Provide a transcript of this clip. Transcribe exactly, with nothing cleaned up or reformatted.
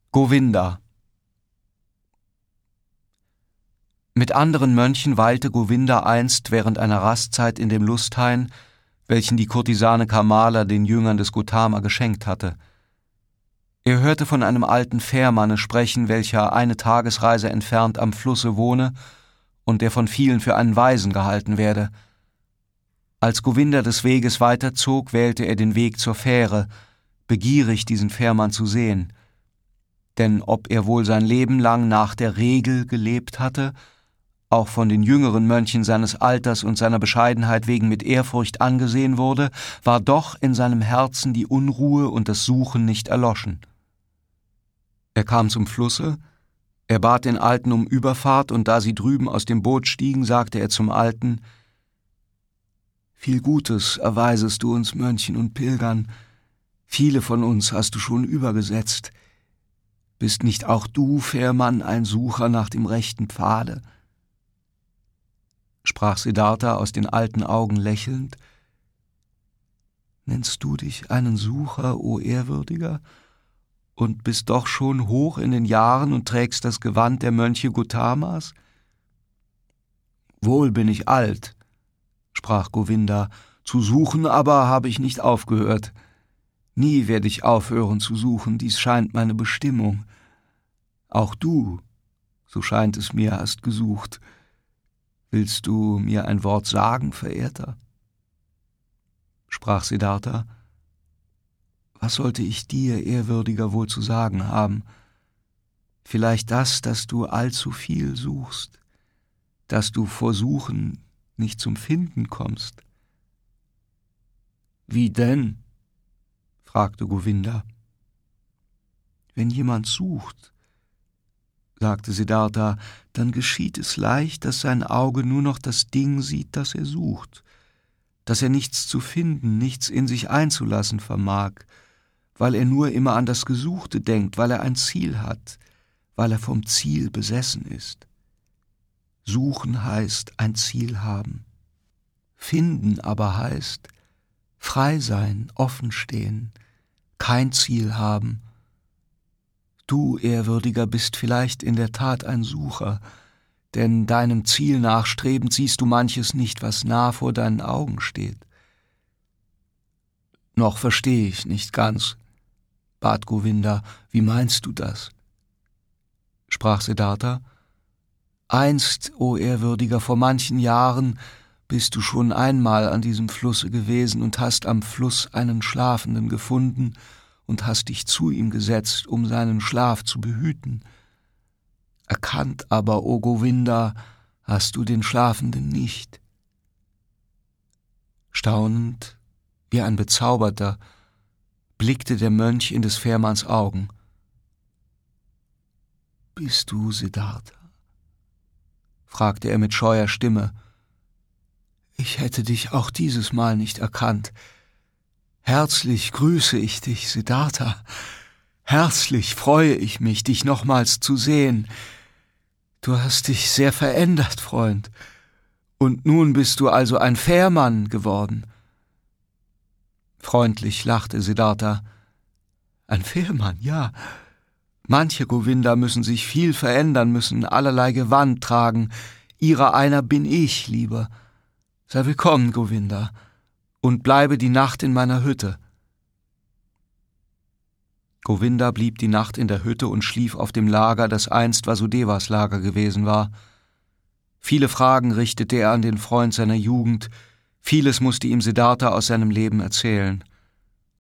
Govinda. Mit anderen Mönchen weilte Govinda einst während einer Rastzeit in dem Lusthain, welchen die Kurtisane Kamala den Jüngern des Gotama geschenkt hatte. Er hörte von einem alten Fährmanne sprechen, welcher eine Tagesreise entfernt am Flusse wohne und der von vielen für einen Weisen gehalten werde. Als Govinda des Weges weiterzog, wählte er den Weg zur Fähre, begierig diesen Fährmann zu sehen. Denn ob er wohl sein Leben lang nach der Regel gelebt hatte, auch von den jüngeren Mönchen seines Alters und seiner Bescheidenheit wegen mit Ehrfurcht angesehen wurde, war doch in seinem Herzen die Unruhe und das Suchen nicht erloschen. Er kam zum Flusse, er bat den Alten um Überfahrt, und da sie drüben aus dem Boot stiegen, sagte er zum Alten: »Viel Gutes erweisest du uns Mönchen und Pilgern, viele von uns hast du schon übergesetzt. Bist nicht auch du, Fährmann, ein Sucher nach dem rechten Pfade?« Sprach Siddhartha aus den alten Augen lächelnd: »Nennst du dich einen Sucher, o Ehrwürdiger, und bist doch schon hoch in den Jahren und trägst das Gewand der Mönche Gotamas?« »Wohl bin ich alt«, sprach Govinda, »zu suchen aber habe ich nicht aufgehört. Nie werde ich aufhören zu suchen, dies scheint meine Bestimmung. Auch du, so scheint es mir, hast gesucht. Willst du mir ein Wort sagen, Verehrter?« Sprach Siddhartha: »Was sollte ich dir, Ehrwürdiger, wohl zu sagen haben? Vielleicht das, dass du allzu viel suchst, dass du vor Suchen nicht zum Finden kommst.« »Wie denn?« fragte Govinda. »Wenn jemand sucht«, sagte Siddhartha, »dann geschieht es leicht, dass sein Auge nur noch das Ding sieht, das er sucht, dass er nichts zu finden, nichts in sich einzulassen vermag, weil er nur immer an das Gesuchte denkt, weil er ein Ziel hat, weil er vom Ziel besessen ist. Suchen heißt ein Ziel haben. Finden aber heißt frei sein, offen stehen, kein Ziel haben. Du, Ehrwürdiger, bist vielleicht in der Tat ein Sucher, denn deinem Ziel nachstrebend siehst du manches nicht, was nah vor deinen Augen steht.« »Noch verstehe ich nicht ganz«, bat Govinda, »wie meinst du das?« Sprach Siddhartha: »Einst, o Ehrwürdiger, vor manchen Jahren bist du schon einmal an diesem Flusse gewesen und hast am Fluss einen Schlafenden gefunden und hast dich zu ihm gesetzt, um seinen Schlaf zu behüten. Erkannt aber, o Govinda, hast du den Schlafenden nicht.« Staunend, wie ein Bezauberter, blickte der Mönch in des Fährmanns Augen. »Bist du Siddhartha?« fragte er mit scheuer Stimme. »Ich hätte dich auch dieses Mal nicht erkannt. Herzlich grüße ich dich, Siddhartha. Herzlich freue ich mich, dich nochmals zu sehen. Du hast dich sehr verändert, Freund. Und nun bist du also ein Fährmann geworden.« Freundlich lachte Siddhartha. »Ein Fährmann, ja. Manche Govinda müssen sich viel verändern, müssen allerlei Gewand tragen. Ihrer einer bin ich, lieber. Sei willkommen, Govinda, und bleibe die Nacht in meiner Hütte.« Govinda blieb die Nacht in der Hütte und schlief auf dem Lager, das einst Vasudevas Lager gewesen war. Viele Fragen richtete er an den Freund seiner Jugend, vieles musste ihm Siddhartha aus seinem Leben erzählen.